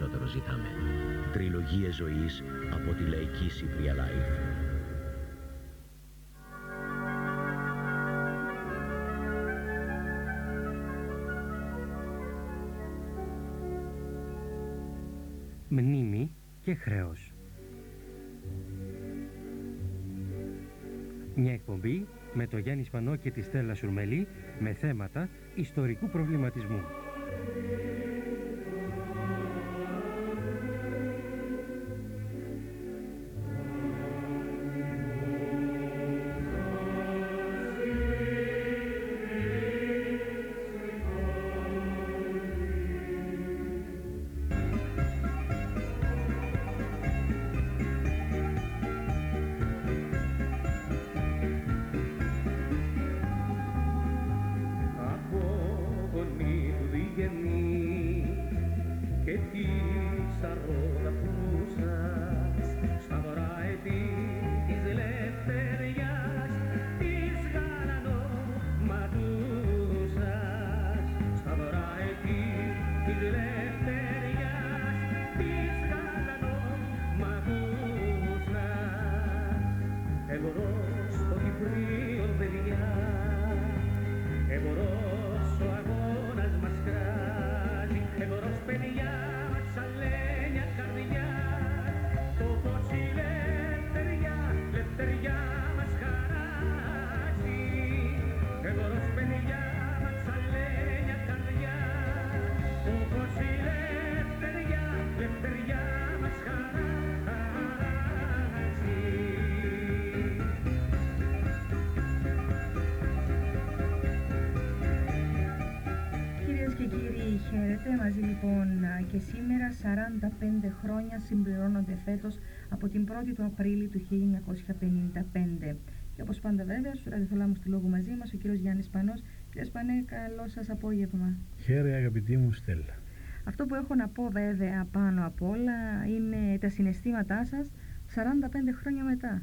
περισσότερο ζητάμε. Τριλογίες ζωής από τη Λαϊκή Cypria Life. Μνήμη και χρέος. Μια εκπομπή με το Γιάννη Σπανό και τη Στέλλα Σουρμελή με θέματα ιστορικού προβληματισμού. Μαζί λοιπόν και σήμερα 45 χρόνια συμπληρώνονται φέτος από την 1η του Απρίλη του 1955. Και όπως πάντα βέβαια στου ραδιοθολάμους του λόγου μαζί μας ο κύριος Γιάννης Σπανός. Κύριε Σπανέ, καλό σας απόγευμα. Χαίρε αγαπητή μου Στέλλα. Αυτό που έχω να πω βέβαια πάνω απ' όλα είναι τα συναισθήματά σας 45 χρόνια μετά.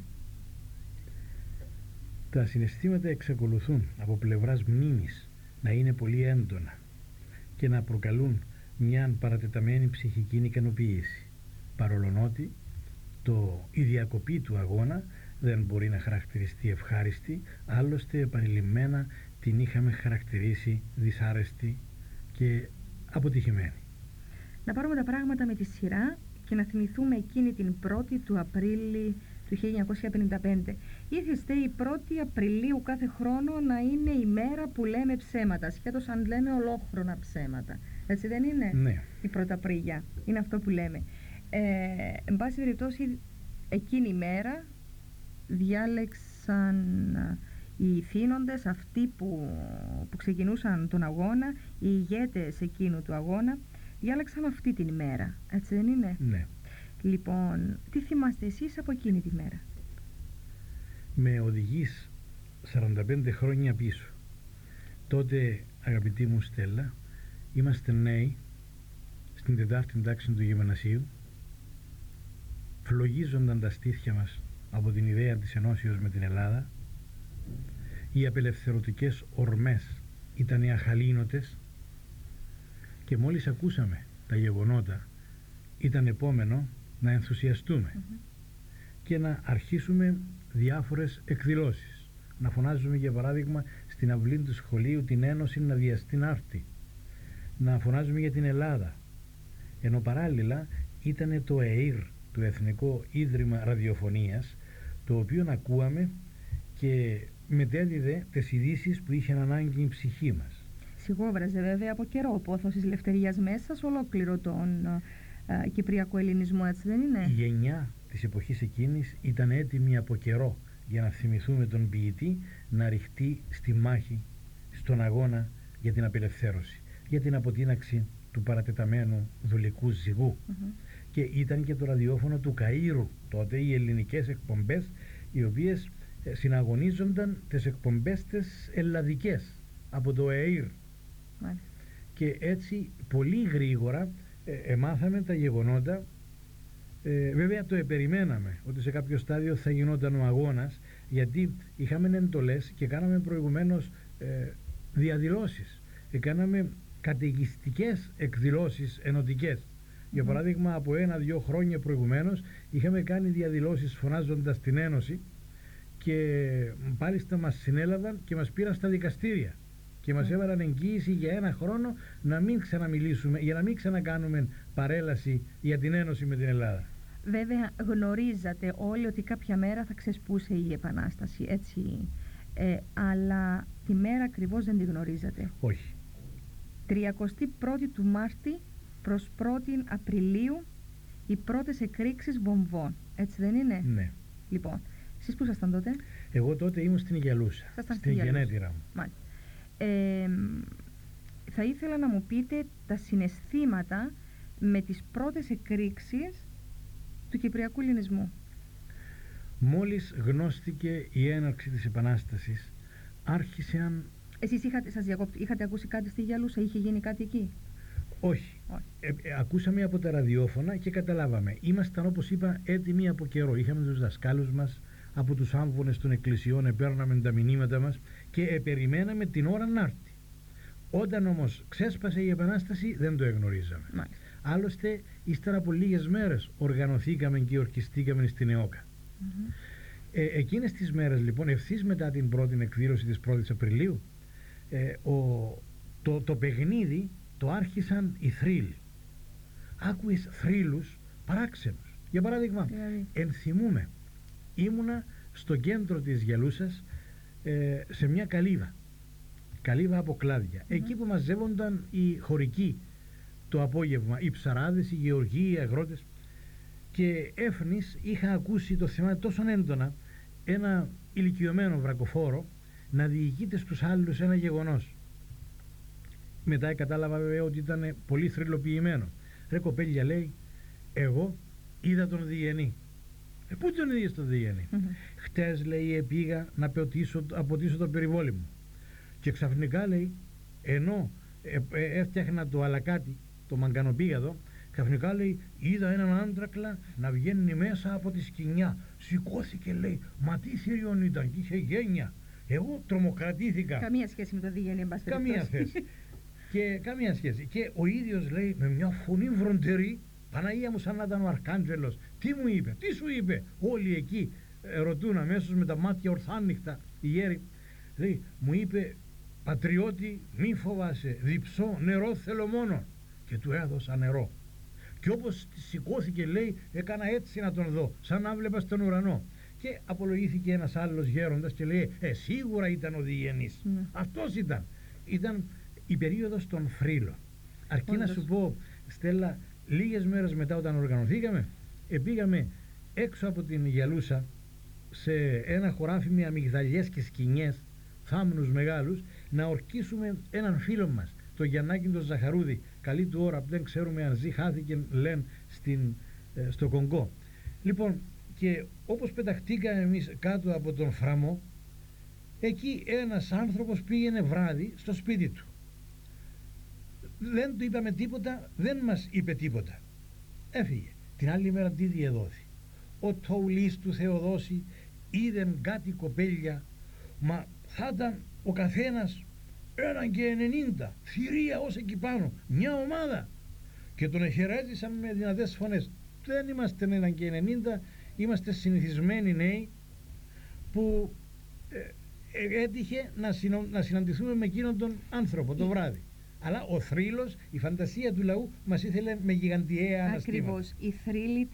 Τα συναισθήματα εξακολουθούν από πλευράς μνήμης να είναι πολύ έντονα και να προκαλούν μια παρατεταμένη ψυχική ικανοποίηση, παρολονότι η διακοπή του αγώνα δεν μπορεί να χαρακτηριστεί ευχάριστη, άλλωστε επανειλημμένα την είχαμε χαρακτηρίσει δυσάρεστη και αποτυχημένη. Να πάρουμε τα πράγματα με τη σειρά και να θυμηθούμε εκείνη την 1η του Απρίλη του 1955. Ήθιστε η 1η Απριλίου κάθε χρόνο να είναι η μέρα που λέμε ψέματα, σχέτως αν λέμε ολόχρονα ψέματα. Έτσι δεν είναι? Ναι. Η 1η Απρίλια είναι αυτό που λέμε. Εν πάση περιπτώσει εκείνη η μέρα διάλεξαν οι θύνοντες, αυτοί που ξεκινούσαν τον αγώνα, οι ηγέτες εκείνου του αγώνα, διάλεξαν αυτή την ημέρα. Έτσι δεν είναι? Ναι. Λοιπόν, τι θυμάστε εσείς από εκείνη τη μέρα? Με οδηγείς 45 χρόνια πίσω. Τότε, αγαπητή μου Στέλλα, είμαστε νέοι στην 4η τάξη του γυμνασίου. Φλογίζονταν τα στήθια μας από την ιδέα της ενώσεως με την Ελλάδα. Οι απελευθερωτικές ορμές ήταν οι αχαλήνοτες και μόλις ακούσαμε τα γεγονότα ήταν επόμενο να ενθουσιαστούμε και να αρχίσουμε διάφορες εκδηλώσεις. Να φωνάζουμε για παράδειγμα στην αυλή του σχολείου την Ένωση να βιαστεί να έρθει. Να φωνάζουμε για την Ελλάδα. Ενώ παράλληλα ήταν το ΕΙΡ, το Εθνικό Ίδρυμα Ραδιοφωνίας, το οποίο ακούαμε και μετέδιδε τις ειδήσεις που είχε ανάγκη η ψυχή μας. Σιγόβραζε βέβαια από καιρό ο πόθος της ελευθερίας μέσα σε ολόκληρο τον κυπριακό ελληνισμό, έτσι δεν είναι? Η γενιά της εποχής εκείνης ήταν έτοιμη από καιρό για να θυμηθούμε τον ποιητή να ρηχτεί στη μάχη, στον αγώνα για την απελευθέρωση, για την αποτείναξη του παρατεταμένου δουλικού ζυγού. Και ήταν και το ραδιόφωνο του Καΐρου τότε, οι ελληνικές εκπομπές, οι οποίες συναγωνίζονταν τις εκπομπές τις ελλαδικές από το ΕΙΡ. Και έτσι πολύ γρήγορα μάθαμε τα γεγονότα. Βέβαια το επεριμέναμε ότι σε κάποιο στάδιο θα γινόταν ο αγώνας, γιατί είχαμε εντολές και κάναμε προηγουμένως διαδηλώσεις, κάναμε καταιγιστικές εκδηλώσεις ενωτικές Για παράδειγμα, από 1-2 χρόνια προηγουμένως είχαμε κάνει διαδηλώσεις φωνάζοντας την Ένωση και μάλιστα μας συνέλαβαν και μας πήραν στα δικαστήρια και μας έβαλαν εγγύηση για 1 χρόνο να μην ξαναμιλήσουμε, για να μην ξανακάνουμε παρέλαση για την Ένωση με την Ελλάδα. Βέβαια γνωρίζατε όλοι ότι κάποια μέρα θα ξεσπούσε η Επανάσταση, έτσι, αλλά τη μέρα ακριβώς δεν τη γνωρίζατε. Όχι. 31η του Μάρτη προς 1η Απριλίου οι πρώτες εκρήξεις βομβών, έτσι δεν είναι? Ναι. Λοιπόν, εσείς που ήσασταν τότε? Εγώ τότε ήμουν στην Γελούσα, στην γενέτειρα μου. Μάλιστα. Θα ήθελα να μου πείτε τα συναισθήματα με τις πρώτες εκρήξεις του Κυπριακού Ελληνισμού. Μόλις γνώστηκε η έναρξη της Επανάστασης, άρχισαν... Εσείς είχατε ακούσει κάτι στη Γελούσα, είχε γίνει κάτι εκεί? Όχι. Ακούσαμε από τα ραδιόφωνα και καταλάβαμε. Ήμασταν, όπως είπα, έτοιμοι από καιρό. Είχαμε τους δασκάλους μας, από τους άμβονες των εκκλησιών παίρναμε τα μηνύματα μας και περιμέναμε την ώρα να έρθει. Όταν όμως ξέσπασε η Επανάσταση δεν το εγνωρίζαμε. Μάλιστα. Άλλωστε, ύστερα από λίγες μέρες οργανωθήκαμε και ορκιστήκαμε στην ΕΟΚΑ. Εκείνες τις μέρες λοιπόν, ευθύς μετά την πρώτη εκδήλωση της 1ης Απριλίου, το παιχνίδι το άρχισαν οι θρύλοι. Άκουες θρύλους παράξενους. Για παράδειγμα, ενθυμούμε, ήμουνα στο κέντρο της Γελούσας, σε μια καλύβα από κλάδια, εκεί που μαζεύονταν οι χωρικοί το απόγευμα, οι ψαράδες, οι γεωργοί, οι αγρότες, και έφνης είχα ακούσει το θέμα τόσο έντονα ένα ηλικιωμένο βρακοφόρο να διηγείται στους άλλους ένα γεγονός. Μετά κατάλαβα βέβαια ότι ήταν πολύ θρυλοποιημένο. Ρε κοπέλια, λέει, εγώ είδα τον Διγενή. Πού τον είδες τον Διγενή? Χτες, λέει, πήγα να αποτίσω το περιβόλι μου και ξαφνικά, λέει, ενώ έφτιαχνα το αλακάτι, το μαγκανοπήγαδο, ξαφνικά, λέει, είδα έναν άντρακλα να βγαίνει μέσα από τη σκοινιά. Σηκώθηκε, λέει, μα τι θηριόν ήταν και είχε γένεια. Εγώ τρομοκρατήθηκα. Καμία σχέση με το Διγενή, εν πάση περιπτώσει. Καμία σχέση. Και καμία σχέση. Και ο ίδιος, λέει, με μια φωνή βροντερή, Παναγία μου, σαν να ήταν ο Αρχάντζελος. Τι μου είπε, τι σου είπε? Όλοι εκεί ρωτούν αμέσως με τα μάτια ορθάνυχτα οι γέροι. Λέει, μου είπε, πατριώτη, μη φοβάσαι, διψώ νερό θέλω μόνο. Και του έδωσα νερό. Και όπως σηκώθηκε, λέει, έκανα έτσι να τον δω, σαν να βλέπα στον ουρανό. Και απολογήθηκε ένας άλλος γέροντας και λέει, σίγουρα ήταν ο Διγενής. Αυτός ήταν. Ήταν η περίοδος των θρύλων. Αρκεί να σου πω, Στέλλα, λίγες μέρες μετά όταν οργανωθήκαμε, πήγαμε έξω από την Γελούσα σε ένα χωράφι με αμυγδαλιές και σκηνιές, θάμνους μεγάλους, να ορκίσουμε έναν φίλο μας, τον Γιαννάκη τον Ζαχαρούδη. Καλή του ώρα, δεν ξέρουμε αν ζει, χάθηκε, λένε, στο Κονγκό. Λοιπόν, και όπως πεταχτήκαμε εμείς κάτω από τον Φραμό, εκεί ένας άνθρωπος πήγαινε βράδυ στο σπίτι του. Δεν του είπαμε τίποτα, δεν μας είπε τίποτα. Έφυγε. Την άλλη μέρα τι διεδόθη? Ο Τοουλής του Θεοδόση είδεν κάτι κοπέλια, μα θα ήταν ο καθένας 1,90, θηρία ως εκεί πάνω, μια ομάδα, και τον εχαιρέτησαν με δυνατές φωνές. Δεν είμαστε 1,90, είμαστε συνηθισμένοι νέοι που έτυχε να συναντηθούμε με εκείνον τον άνθρωπο το βράδυ. Αλλά ο θρύλος, η φαντασία του λαού μας ήθελε με γιγαντιαία αναστήματα. Ακριβώς, οι θρύλοι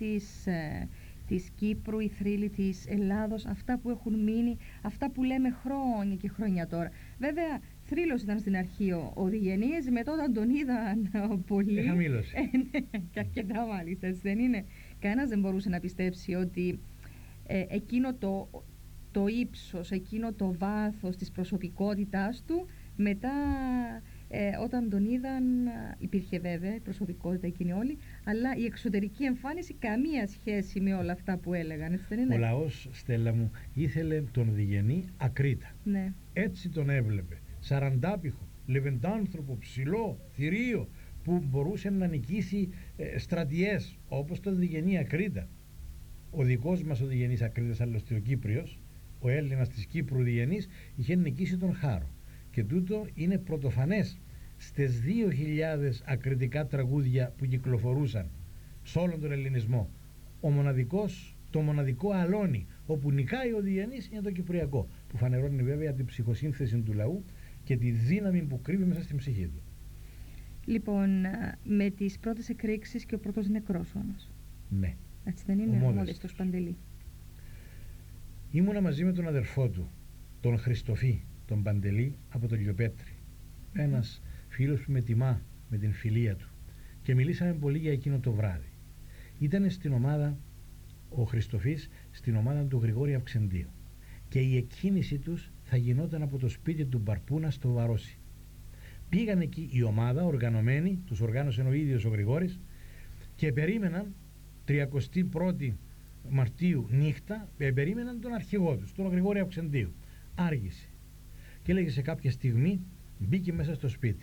της Κύπρου, οι θρύλοι της Ελλάδος, αυτά που έχουν μείνει, αυτά που λέμε χρόνια και χρόνια τώρα. Βέβαια, θρύλος ήταν στην αρχή ο Διγενής, μετά όταν τον είδαν πολύ... Χαμήλωσε. Και αρκετά μάλιστα, έτσι δεν είναι? Κανένας δεν μπορούσε να πιστέψει ότι εκείνο το ύψος, εκείνο το βάθος της προσωπικότητάς του, μετά όταν τον είδαν, υπήρχε βέβαια η προσωπικότητα εκείνη όλη, αλλά η εξωτερική εμφάνιση καμία σχέση με όλα αυτά που έλεγαν, έτσι δεν είναι? Ο λαός, Στέλλα μου, ήθελε τον Διγενή ακρίτα. Ναι. Έτσι τον έβλεπε. Σαραντάπιχο, λεβεντάνθρωπο, ψηλό, θηρίο, που μπορούσε να νικήσει στρατιές, όπως τον Διγενή ακρίτα. Ο δικός μας ο Διγενής Ακρίτας, άλλωστε ο Κύπριος, ο Έλληνας της Κύπρου Διγενής, είχε νικήσει τον Χάρο. Και τούτο είναι πρωτοφανές στις 2.000 ακριτικά τραγούδια που κυκλοφορούσαν σε όλον τον ελληνισμό. Το μοναδικό αλόνι όπου νικάει ο Διανής είναι το Κυπριακό, που φανερώνει βέβαια την ψυχοσύνθεση του λαού και τη δύναμη που κρύβει μέσα στην ψυχή του. Λοιπόν, με τις πρώτες εκρήξεις και ο πρώτος νεκρός όμως. Ναι. Έτσι δεν είναι, ο Μόδεστος Παντελή. Ήμουνα μαζί με τον αδερφό του, τον Χριστοφή, τον Παντελή, από τον Λιοπέτρη. Ένας φίλος που με τιμά με την φιλία του, και μιλήσαμε πολύ για εκείνο το βράδυ. Ήταν στην ομάδα, ο Χριστοφής, στην ομάδα του Γρηγόρη Αυξεντίου, και η εκκίνηση τους θα γινόταν από το σπίτι του Μπαρπούνα στο Βαρόσι. Πήγαν εκεί η ομάδα οργανωμένη, τους οργάνωσε ο ίδιος ο Γρηγόρης, και περίμεναν 31η Μαρτίου νύχτα, περίμεναν τον αρχηγό τους, τον Γρηγόρη Αυξεντίου. Άργησε και έλεγε σε κάποια στιγμή, μπήκε μέσα στο σπίτι.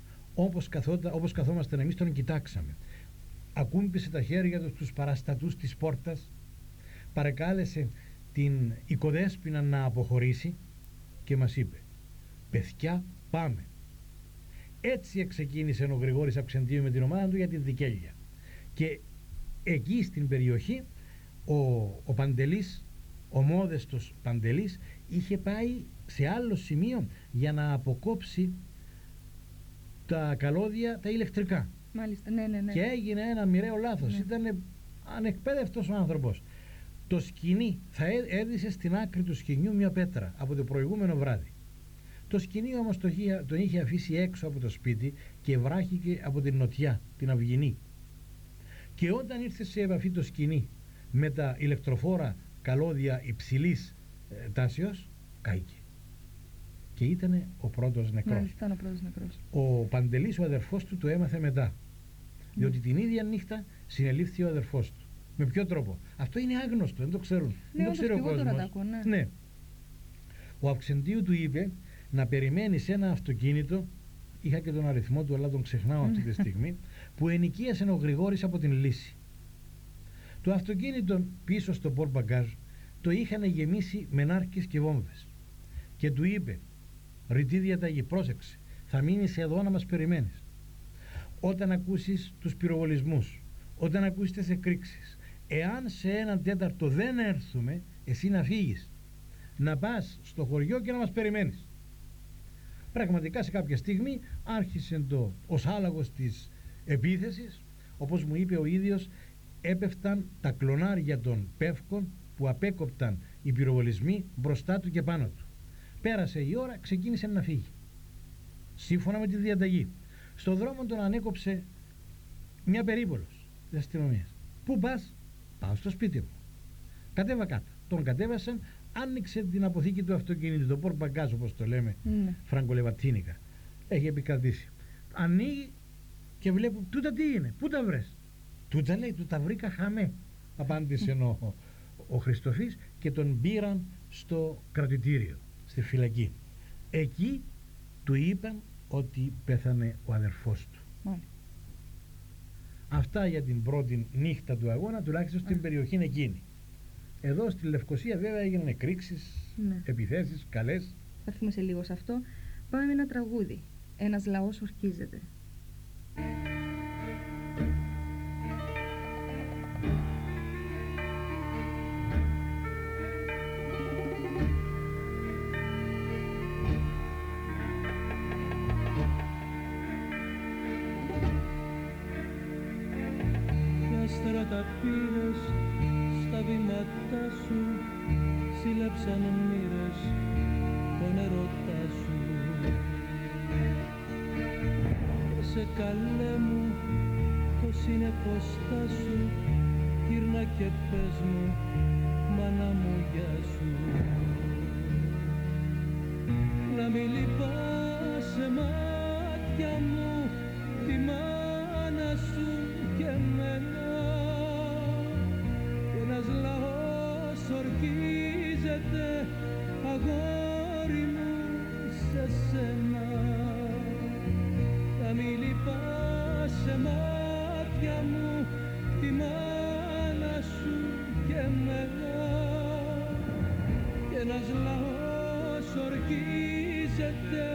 Όπως καθόμασταν εμείς, τον κοιτάξαμε. Ακούμπησε τα χέρια του στους παραστατούς της πόρτας, παρεκάλεσε την οικοδέσποινα να αποχωρήσει και μας είπε: «Παιδιά, πάμε». Έτσι ξεκίνησε ο Γρηγόρης Αυξεντίου με την ομάδα του για την Δικέλια. Και εκεί στην περιοχή ο Παντελής, ο Μόδεστος Παντελής, είχε πάει σε άλλο σημείο για να αποκόψει τα καλώδια τα ηλεκτρικά. Μάλιστα, ναι. Και έγινε ένα μοιραίο λάθος. Ναι. Ήταν ανεκπαίδευτος ο άνθρωπος. Το σκοινί θα έδισε στην άκρη του σκοινιού μια πέτρα από το προηγούμενο βράδυ. Το σκοινί όμως τον είχε αφήσει έξω από το σπίτι και βράχηκε από την νοτιά, την Αυγινή. Και όταν ήρθε σε επαφή το σκοινί με τα ηλεκτροφόρα καλώδια υψηλής τάσεως, κάηκε. Και ήταν ο πρώτος νεκρός. Μάλιστα, ο πρώτος νεκρός. Ο Παντελής, ο αδερφός του, το έμαθε μετά. Διότι την ίδια νύχτα συνελήφθη ο αδερφός του. Με ποιο τρόπο? Αυτό είναι άγνωστο, δεν το ξέρουν. Ναι, δεν το ξέρει ο κόσμος. Ναι. Ο Αυξεντίου του είπε να περιμένει σε ένα αυτοκίνητο, είχα και τον αριθμό του αλλά τον ξεχνάω αυτή τη στιγμή, που ενοικίασε ο Γρηγόρης από την Λύση. Το αυτοκίνητο πίσω στο πορμπαγκάζ το είχαν γεμίσει με νάρκες και βόμβες. Και του είπε: «Ρητή διαταγή, πρόσεξε, θα μείνεις εδώ να μας περιμένεις. Όταν ακούσεις τους πυροβολισμούς, όταν ακούσεις τις εκρήξεις, εάν σε 1/4 δεν έρθουμε, εσύ να φύγεις, να πας στο χωριό και να μας περιμένεις». Πραγματικά σε κάποια στιγμή άρχισε ως άλαγος της επίθεσης. Όπως μου είπε ο ίδιος, έπεφταν τα κλονάρια των πεύκων που απέκοπταν οι πυροβολισμοί μπροστά του και πάνω του. Πέρασε η ώρα, ξεκίνησε να φύγει σύμφωνα με τη διαταγή. Στο δρόμο τον ανέκοψε μια περίπολος της αστυνομίας. «Πού πας?» «Πάω στο σπίτι μου». «Κατέβα κάτω». Τον κατέβασαν, άνοιξε την αποθήκη του αυτοκίνητου, το πορμπαγκάζ όπως το λέμε, φραγκολεβατίνικα. Έχει επικρατήσει. Ανοίγει και βλέπω: «Τούτα τι είναι, πού τα βρες?» «Τούτα», λέει, «του τα βρήκα χαμέ», απάντησε ο Χριστοφής, και τον πήραν στο κρατητήριο, στη φυλακή. Εκεί του είπαν ότι πέθανε ο αδερφός του. Αυτά για την πρώτη νύχτα του αγώνα, τουλάχιστον στην περιοχή εκείνη. Εδώ στη Λευκοσία βέβαια έγιναν εκρήξεις, επιθέσεις, καλές. Θα έρθουμε σε λίγο σε αυτό. Πάμε με ένα τραγούδι. Ένας λαός ορκίζεται. Τα πήρες στα βήματά σου, σύλλεψαν μοίρες τον ερωτά σου. Σε καλέ μου το συνεπωστά σου, γύρνα και πες μου, μάνα μου, γεια σου. Να μην λυπάσαι μάτια μου, τη μάνα σου και εμένα. Ένας λαός ορκίζεται, αγόρι μου, σε σένα. Θα μη λυπάσαι μάτια μου, τη μάνα σου και εμένα. Κι ένας λαός ορκίζεται,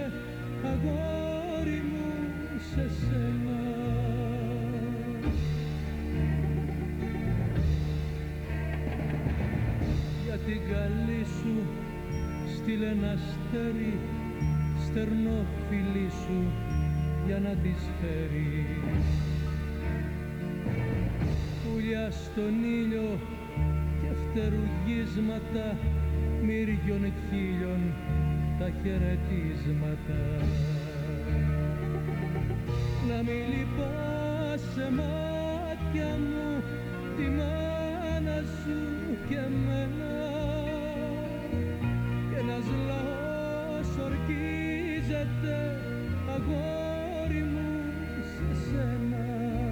αγόρι μου, σε σένα. την καλή σου στείλε ένα αστέρι στερνό φιλί σου για να της φέρει. Πουλιά στον ήλιο και φτερουγίσματα μύριων χίλιων τα χαιρετίσματα. Να μην λυπάσαι μάτια μου τη μάνα σου και εμένα, και ένας λαός ορκίζεται αγόρι μου σε σένα.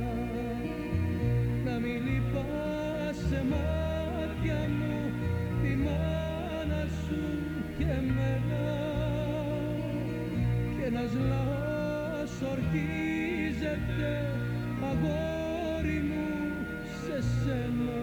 Να μην λυπάσαι μάτια μου τη μάνα σου και εμένα, και ένας λαός ορκίζεται αγόρι μου σε σένα.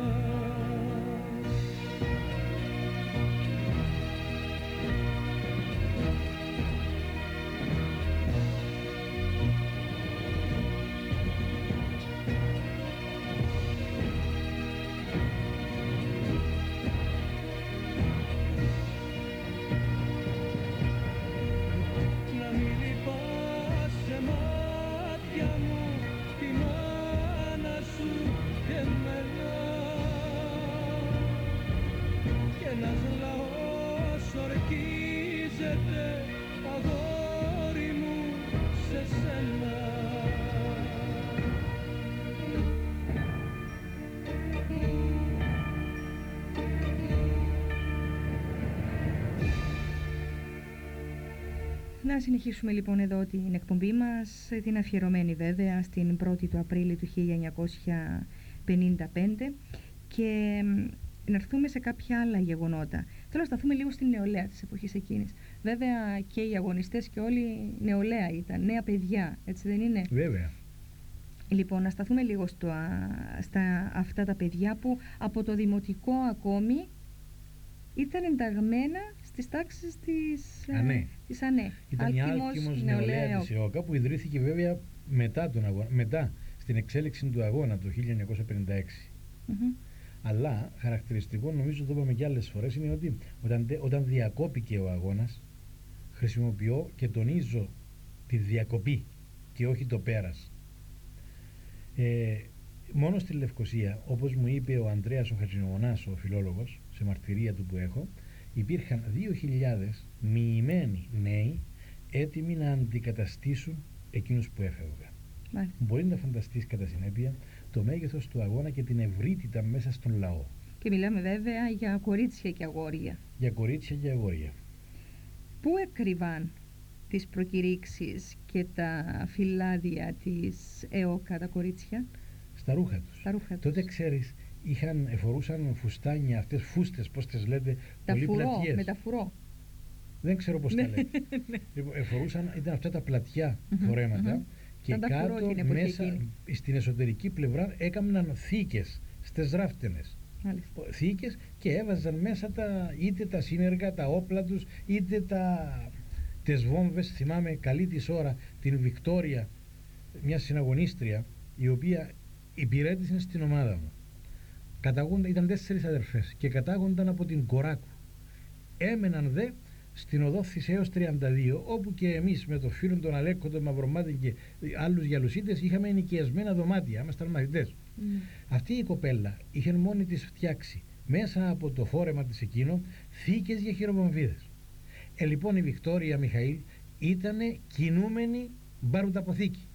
Να συνεχίσουμε λοιπόν εδώ την εκπομπή μας, την αφιερωμένη βέβαια στην 1η του Απρίλη του 1955, και να έρθουμε σε κάποια άλλα γεγονότα. Θέλω να σταθούμε λίγο στην νεολαία της εποχής εκείνης. Βέβαια και οι αγωνιστές και όλοι νεολαία ήταν, νέα παιδιά, έτσι δεν είναι? Βέβαια. Λοιπόν, να σταθούμε λίγο στα αυτά τα παιδιά που από το δημοτικό ακόμη ήταν ενταγμένα στις τάξεις της ΑΝΕ. Ήταν η Άλκημος νεολαία της ΕΟΚΑ, που ιδρύθηκε βέβαια μετά στην εξέλιξη του αγώνα το 1956. Αλλά χαρακτηριστικό, νομίζω το είπαμε και άλλες φορές, είναι ότι όταν διακόπηκε ο αγώνας, χρησιμοποιώ και τονίζω τη διακοπή και όχι το πέρας. Μόνο στη Λευκοσία, όπως μου είπε ο Ανδρέας ο Χατζηνομονάς, ο φιλόλογος, σε μαρτυρία του που έχω, υπήρχαν 2.000 μοιημένοι νέοι έτοιμοι να αντικαταστήσουν εκείνους που έφευγαν. Μπορεί να φανταστείς κατά συνέπεια το μέγεθος του αγώνα και την ευρύτητα μέσα στον λαό. Και μιλάμε βέβαια για κορίτσια και αγόρια. Για κορίτσια και αγόρια. Πού έκρυβαν τις προκηρύξεις και τα φυλάδια της ΕΟΚΑ τα κορίτσια? Στα ρούχα τους. Τότε ξέρεις, φορούσαν φουστάνια, αυτές φούστες, πώς τις λέτε, πολύ πλατιές. Με τα φουρό. Δεν ξέρω πώς τα λέτε. Λοιπόν, ήταν αυτά τα πλατιά φορέματα και κάτω μέσα στην εσωτερική πλευρά έκαναν θήκες στις ράφτενες. Θήκες και έβαζαν μέσα είτε τα σύνεργα, τα όπλα τους, είτε τις βόμβες. Θυμάμαι καλή της ώρα την Βικτόρια, μια συναγωνίστρια, η οποία υπηρέτησε στην ομάδα μου. Ήταν 4 αδερφές και κατάγονταν από την Κοράκου. Έμεναν δε στην οδό Θησέως 32, όπου και εμείς με το φίλο τον Αλέκο, τον Μαυρομάτη και άλλους γυαλουσίτες είχαμε ενοικιασμένα δωμάτια, ήμασταν μαθητές. Αυτή η κοπέλα είχε μόνη της φτιάξει μέσα από το φόρεμα της εκείνο θήκες για χειροβομβίδες. Λοιπόν η Βικτόρια Μιχαήλ ήτανε κινούμενη μπαρουταποθήκη.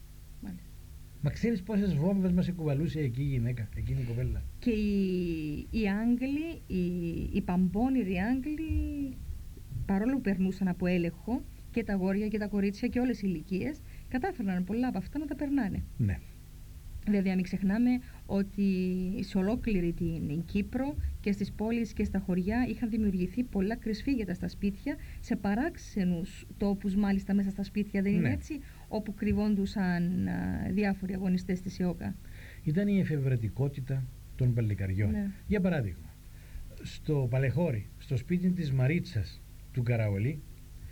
Μα ξέρεις πόσες βόμβες μας εκουβαλούσε εκεί η γυναίκα, εκείνη η κοπέλα? Και οι Άγγλοι, οι παμπώνηροι Άγγλοι, παρόλο που περνούσαν από έλεγχο και τα αγόρια και τα κορίτσια και όλες οι ηλικίες, κατάφεραν πολλά από αυτά να τα περνάνε. Ναι. Βέβαια μην ξεχνάμε ότι σε ολόκληρη την Κύπρο και στις πόλεις και στα χωριά είχαν δημιουργηθεί πολλά κρυσφύγετα στα σπίτια, σε παράξενους τόπους μάλιστα μέσα στα σπίτια, δεν είναι έτσι, όπου κρυβόντουσαν διάφοροι αγωνιστές της ΕΟΚΑ. Ήταν η εφευρετικότητα των παλικαριών. Για παράδειγμα, στο Παλαιχώρι, στο σπίτι της Μαρίτσας του Καραολί,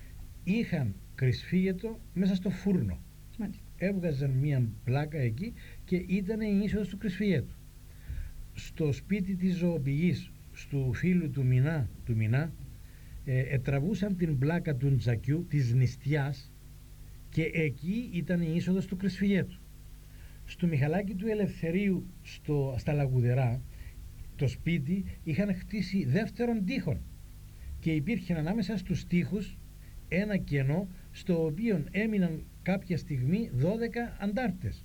είχαν κρυσφύγετο μέσα στο φούρνο. Έβγαζαν μία πλάκα εκεί και ήταν η είσοδος του κρυσφύγετου. Στο σπίτι της Ζωοπηγής, του φίλου του Μινά τραβούσαν την πλάκα του Τζακιού της νηστιάς και εκεί ήταν η είσοδος του Κρυσφυγέτου. Στο Μιχαλάκι του Ελευθερίου στα Λαγουδερά το σπίτι είχαν χτίσει δεύτερον τείχον και υπήρχε ανάμεσα στους τείχους ένα κενό στο οποίο έμειναν κάποια στιγμή 12 αντάρτες.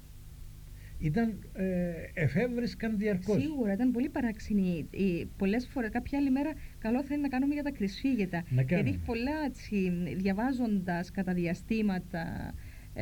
Εφεύρισκαν διαρκώς. Σίγουρα ήταν πολύ παράξενη. Πολλές φορές, κάποια άλλη μέρα, καλό θα είναι να κάνουμε για τα Κρυσφύγετα. Γιατί έχει πολλά, διαβάζοντας κατά διαστήματα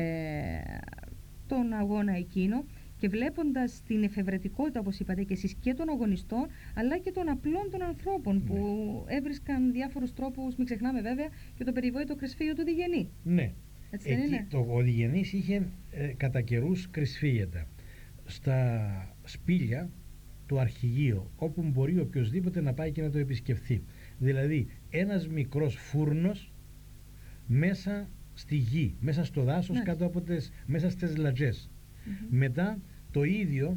τον αγώνα εκείνο και βλέποντας την εφευρετικότητα, όπως είπατε και εσείς, και των αγωνιστών, αλλά και των απλών των ανθρώπων που έβρισκαν διάφορους τρόπους, μην ξεχνάμε βέβαια, και το περιβόητο Κρυσφύγιο του Διγενή. Ναι. Έτσι δεν είναι? Ο Διγενής είχε κατά καιρούς Κρυσφύγετα στα σπήλια του αρχηγείου, όπου μπορεί οποιοσδήποτε να πάει και να το επισκεφθεί. Δηλαδή ένας μικρός φούρνος μέσα στη γη, μέσα στο δάσος, κάτω από μέσα στις λατζές. Μετά το ίδιο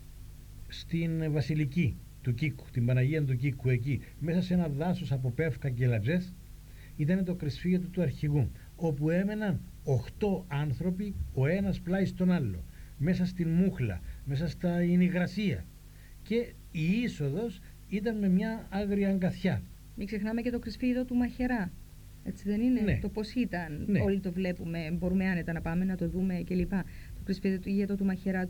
στην Βασιλική του Κίκου, την Παναγία του Κίκου, εκεί μέσα σε ένα δάσος από πεύκα και λατζές ήταν το Κρυσφύγετο του αρχηγού, όπου έμεναν 8 άνθρωποι ο ένας πλάι στον άλλο, μέσα στην μούχλα, μέσα στα ηνυγρασία, και η είσοδος ήταν με μια άγρια αγκαθιά. Μην ξεχνάμε και το Κρυσφύγετο του Μαχαιρά. Έτσι δεν είναι? Ναι. Το πώς ήταν, Ναι. Όλοι το βλέπουμε, μπορούμε άνετα να πάμε να το δούμε κλπ. Το Κρυσφύγετο του Μαχαιρά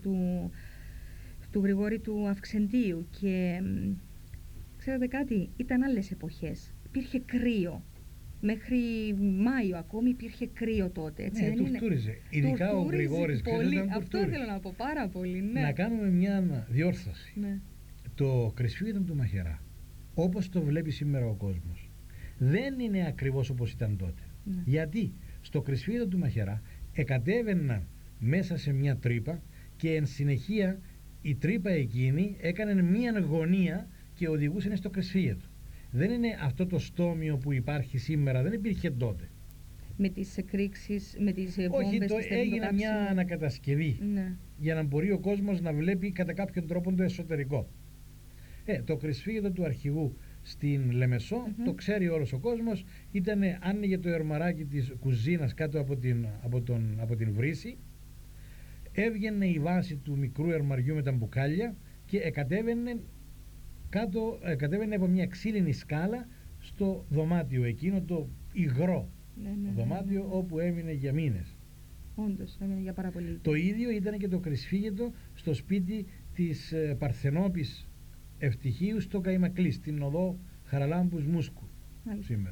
του Γρηγόρη του Αυξεντίου. Και ξέρετε κάτι, ήταν άλλες εποχές. Υπήρχε κρύο. Μέχρι Μάιο ακόμη υπήρχε κρύο τότε. Έτσι δεν είναι? Τουρτούριζε. Ειδικά ο Γρηγόρης. Αυτό ήθελα να πω πάρα πολύ. Ναι. Να κάνουμε μια διόρθωση. Ναι. Το Κρυσφύγετο του Μαχαιρά, όπως το βλέπει σήμερα ο κόσμος, δεν είναι ακριβώς όπως ήταν τότε. Ναι. Γιατί στο Κρυσφύγετο του Μαχαιρά εκατέβαιναν μέσα σε μια τρύπα και εν συνεχεία η τρύπα εκείνη έκανε μια γωνία και οδηγούσε στο Κρυσφύγετο. Δεν είναι αυτό το στόμιο που υπάρχει σήμερα, δεν υπήρχε τότε. Με τις εκρήξεις, με τις βόμβες. Όχι, έγινε μια ανακατασκευή, ναι, για να μπορεί ο κόσμος να βλέπει κατά κάποιον τρόπο το εσωτερικό. Το Κρυσφύγετο του αρχηγού στην Λεμεσό, το ξέρει όλος ο κόσμος, άνοιγε το ερμαράκι της κουζίνας κάτω από την βρύση, έβγαινε η βάση του μικρού ερμαριού με τα μπουκάλια και εκατέβαινε από μια ξύλινη σκάλα στο δωμάτιο εκείνο, το υγρό δωμάτιο, όπου έμεινε για μήνες. Όντως, έμεινε για πάρα πολύ. Το ίδιο ήταν και το Κρυσφύγετο στο σπίτι της Παρθενόπης Ευτυχίου στο Καϊμακλή, στην οδό Χαραλάμπους Μούσκου. Σήμερα.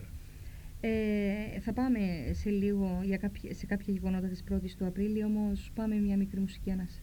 Θα πάμε σε λίγο σε κάποια γεγονότα της 1ης του Απρίλη, όμως πάμε μια μικρή μουσική ανάσα.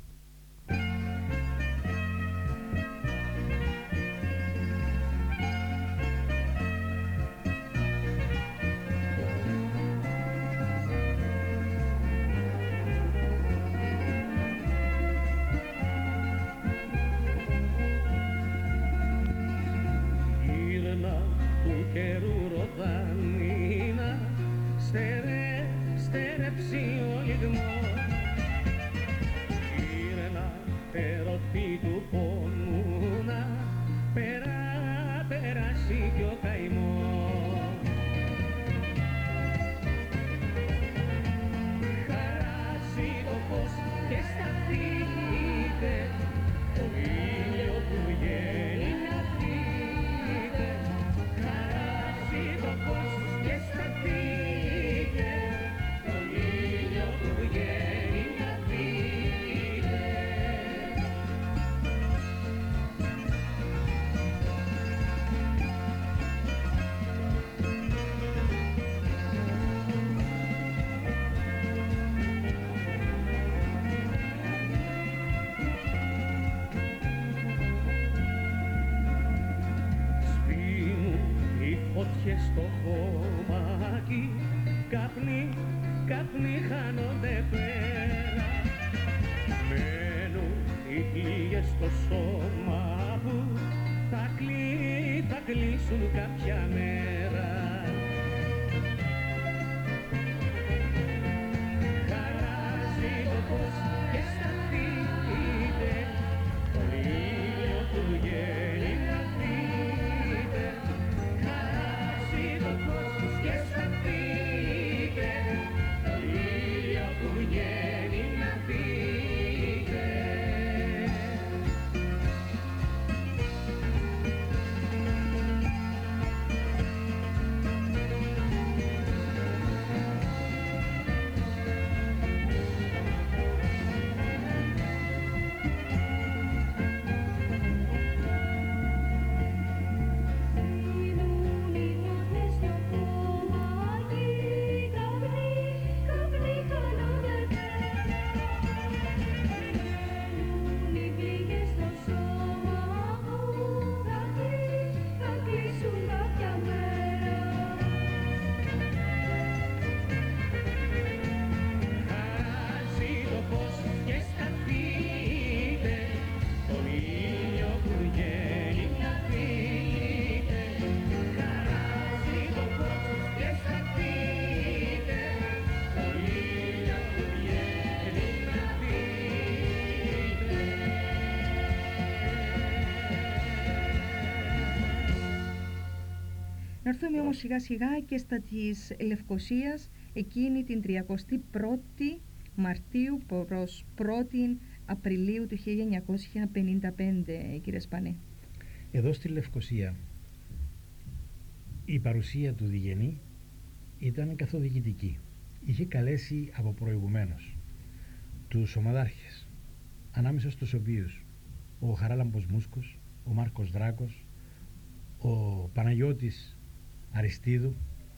Στο χωμάκι καπνί χάνονται πέρα. Μένουν οι πληγές στο σώμα που θα κλείσουν κάποια μέρα. Χαράζει το φως και σταθείτε, το ήλιο του βγαίνει να δείτε. Θα έρθουμε όμως σιγά σιγά και στα της Λευκωσίας εκείνη την 31η Μαρτίου προς 1η Απριλίου του 1955, κύριε Σπανέ. Εδώ στη Λευκωσία η παρουσία του Διγενή ήταν καθοδηγητική. Είχε καλέσει από προηγουμένως τους ομαδάρχες, ανάμεσα στους οποίους ο Χαράλαμπος Μούσκος, ο Μάρκος Δράκος, ο Παναγιώτης Αριστίδου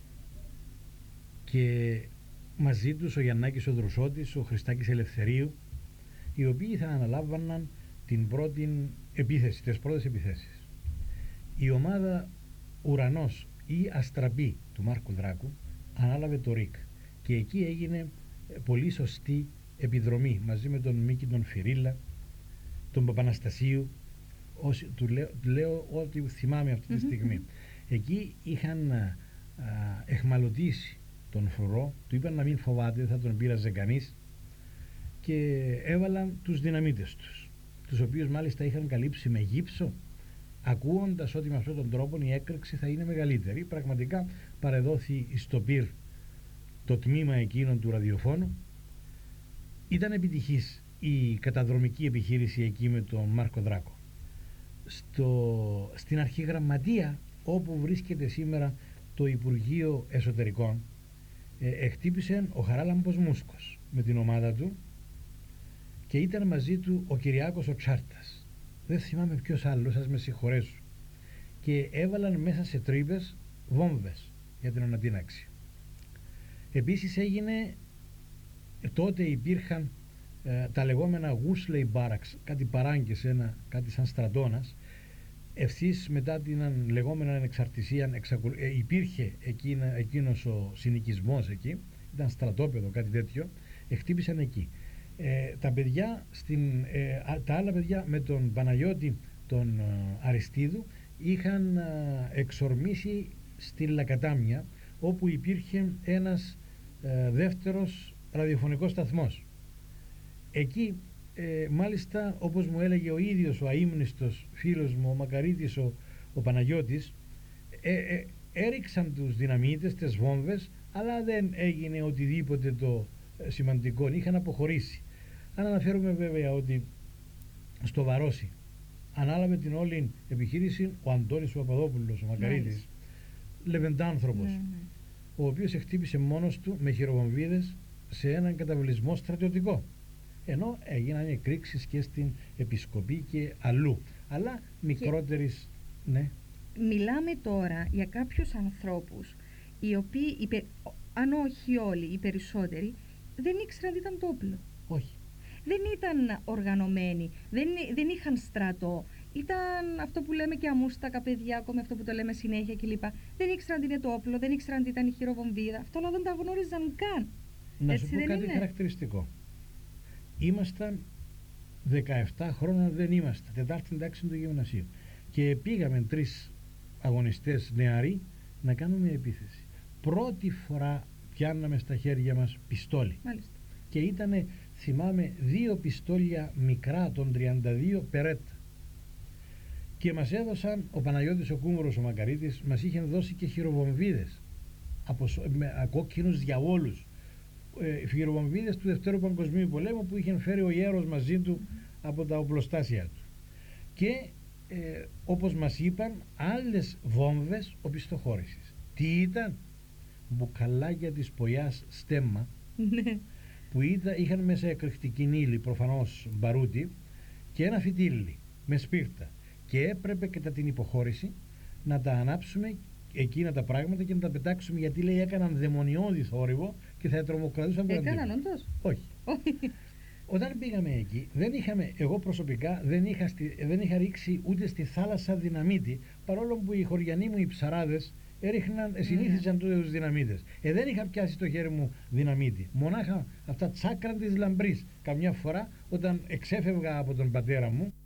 και μαζί τους ο Γιαννάκης ο Δρουσότης, ο Χριστάκης Ελευθερίου, οι οποίοι θα αναλάβαναν την πρώτη επίθεση, τις πρώτες επιθέσεις. Η ομάδα Ουρανός ή Αστραπή του Μάρκου Δράκου ανάλαβε το ΡΙΚ και εκεί έγινε πολύ σωστή επιδρομή μαζί με τον Μίκη τον Φυρίλα, τον Παπαναστασίου, του λέω ό,τι θυμάμαι αυτή τη στιγμή. Εκεί είχαν εχμαλωτήσει τον Φρουρό, του είπαν να μην φοβάται, δεν θα τον πείραζε κανείς, και έβαλαν τους δυναμίτες τους οποίους μάλιστα είχαν καλύψει με γύψο, ακούοντας ότι με αυτόν τον τρόπο η έκρηξη θα είναι μεγαλύτερη. Πραγματικά παρεδόθη στο πυρ το τμήμα εκείνων του ραδιοφώνου. Ήταν επιτυχής η καταδρομική επιχείρηση εκεί με τον Μάρκο Δράκο. Στην αρχηγραμματεία, όπου βρίσκεται σήμερα το Υπουργείο Εσωτερικών, χτύπησε ο Χαράλαμπος Μούσκος με την ομάδα του και ήταν μαζί του ο Κυριάκος ο Τσάρτας. Δεν θυμάμαι ποιος άλλος, σας με συγχωρέσω. Και έβαλαν μέσα σε τρύπες βόμβες για την ανατείναξη. Επίσης έγινε, τότε υπήρχαν τα λεγόμενα γούσλεϊ μπάραξ, κάτι παράγκες, κάτι σαν στρατώνας. Ευθύς μετά την λεγόμενη ανεξαρτησία υπήρχε εκείνος ο συνοικισμός εκεί, ήταν στρατόπεδο, κάτι τέτοιο, χτύπησαν εκεί. Τα άλλα παιδιά με τον Παναγιώτη τον Αριστίδου είχαν εξορμήσει στη Λακατάμια, όπου υπήρχε ένας δεύτερος ραδιοφωνικός σταθμός. Εκεί μάλιστα, όπως μου έλεγε ο ίδιος ο αείμνηστος φίλος μου, ο Μακαρίτης ο Παναγιώτης, έριξαν τους δυναμίτες, τις βόμβες, αλλά δεν έγινε οτιδήποτε το σημαντικό, είχαν αποχωρήσει. Αν αναφέρουμε βέβαια ότι στο Βαρόσι ανάλαβε την όλη επιχείρηση ο Αντώνης ο Παπαδόπουλος, ο Μακαρίτης, λεβεντάνθρωπος, ο οποίος χτύπησε μόνος του με χειροβομβίδες σε έναν καταβλισμό στρατιωτικό, ενώ έγιναν εκρήξεις και στην Επισκοπή και αλλού, αλλά μικρότερης. Ναι. Μιλάμε τώρα για κάποιους ανθρώπους οι οποίοι, αν όχι όλοι, οι περισσότεροι, δεν ήξεραν τι ήταν το όπλο. Όχι. Δεν ήταν οργανωμένοι, δεν είχαν στρατό. Ήταν αυτό που λέμε και αμούστακα παιδιά, ακόμη αυτό που το λέμε συνέχεια κλπ. Δεν ήξεραν τι είναι το όπλο, δεν ήξεραν τι ήταν η χειροβομβίδα. Αυτό όλα δεν τα γνώριζαν καν. Να σου πω κάτι χαρακτηριστικό. Ήμασταν 17 χρόνια, δεν είμαστε, τετάρτη τάξη του γυμνασίου. Και πήγαμε 3 αγωνιστές νεαροί να κάνουμε επίθεση. Πρώτη φορά πιάναμε στα χέρια μας πιστόλι. Μάλιστα. Και ήτανε, θυμάμαι, 2 πιστόλια μικρά των 32 περέτα. Και μας έδωσαν, ο Παναγιώτης ο Κούμβρος ο Μακαρίτης μας είχε δώσει και χειροβομβίδες με κόκκινους διαβόλους, χειροβομβίδες του Δευτέρου Παγκοσμίου Πολέμου που είχε φέρει ο Γέρος μαζί του από τα οπλοστάσια του. Και όπως μας είπαν, άλλες βόμβες οπισθοχώρησης. Τι ήταν? Μπουκαλάκια της Ποιάς στέμμα που είχαν μέσα εκρηκτική ύλη, προφανώς μπαρούτι, και ένα φυτίλι με σπίρτα, και έπρεπε κατά την υποχώρηση να τα ανάψουμε εκείνα τα πράγματα και να τα πετάξουμε, γιατί λέει έκαναν δαιμονιώδη θόρυβο και θα τρομοκρατούσαν τον αντίπαλο. Έκαναν όντως? Όχι. Όταν πήγαμε εκεί, εγώ προσωπικά δεν είχα ρίξει ούτε στη θάλασσα δυναμίτη, παρόλο που οι χωριανοί μου οι ψαράδες συνήθιζαν τους δυναμίτες. Δεν είχα πιάσει στο χέρι μου δυναμίτη. Μονάχα αυτά τσάκραν της λαμπρής. Καμιά φορά όταν εξέφευγα από τον πατέρα μου,